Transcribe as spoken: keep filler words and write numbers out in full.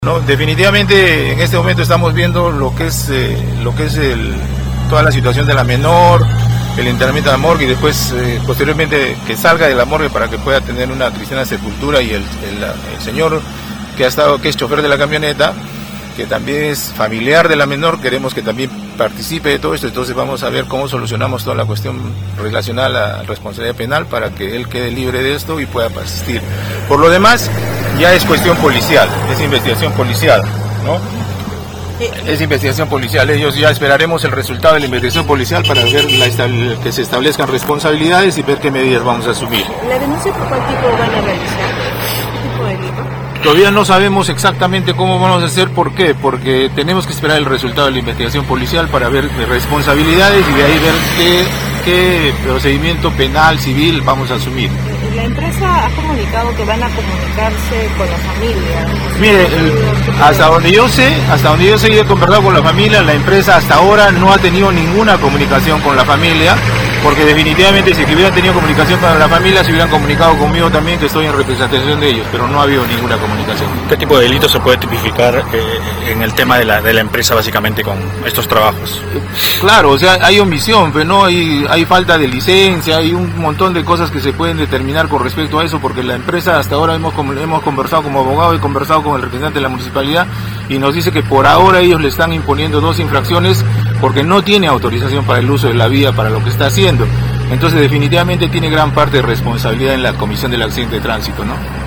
No, definitivamente en este momento estamos viendo lo que es eh, lo que es el, toda la situación de la menor, el internamiento a la morgue y después eh, posteriormente que salga de la morgue para que pueda tener una cristiana sepultura, y el, el, el señor que ha estado, que es chofer de la camioneta, que también es familiar de la menor, queremos que también participe de todo esto. Entonces vamos a ver cómo solucionamos toda la cuestión relacionada a la responsabilidad penal para que él quede libre de esto y pueda asistir. Por lo demás, ya es cuestión policial, es investigación policial, ¿no? Es investigación policial, ellos ya esperaremos el resultado de la investigación policial para ver la que se establezcan responsabilidades y ver qué medidas vamos a asumir. ¿La denuncia por cuál tipo van a realizar? ¿Qué tipo de delito? Todavía no sabemos exactamente cómo vamos a hacer. ¿Por qué? Porque tenemos que esperar el resultado de la investigación policial para ver responsabilidades y de ahí ver qué, qué procedimiento penal, civil vamos a asumir. La empresa ha comunicado que van a comunicarse con la familia. Mire, el, hasta donde yo sé, hasta donde yo sé, yo he conversado con la familia, la empresa hasta ahora no ha tenido ninguna comunicación con la familia, porque definitivamente si hubieran tenido comunicación con la familia se hubieran comunicado conmigo también, que estoy en representación de ellos, pero no ha habido ninguna comunicación. ¿Qué tipo de delito se puede tipificar eh, en el tema de la, de la empresa básicamente con estos trabajos? Claro, o sea, hay omisión, pero no hay, hay falta de licencia, hay un montón de cosas que se pueden determinar con respecto a eso, porque la empresa hasta ahora hemos, hemos conversado como abogado, he conversado con el representante de la municipalidad y nos dice que por ahora ellos le están imponiendo dos infracciones porque no tiene autorización para el uso de la vía para lo que está haciendo. Entonces definitivamente tiene gran parte de responsabilidad en la comisión del accidente de tránsito, ¿no?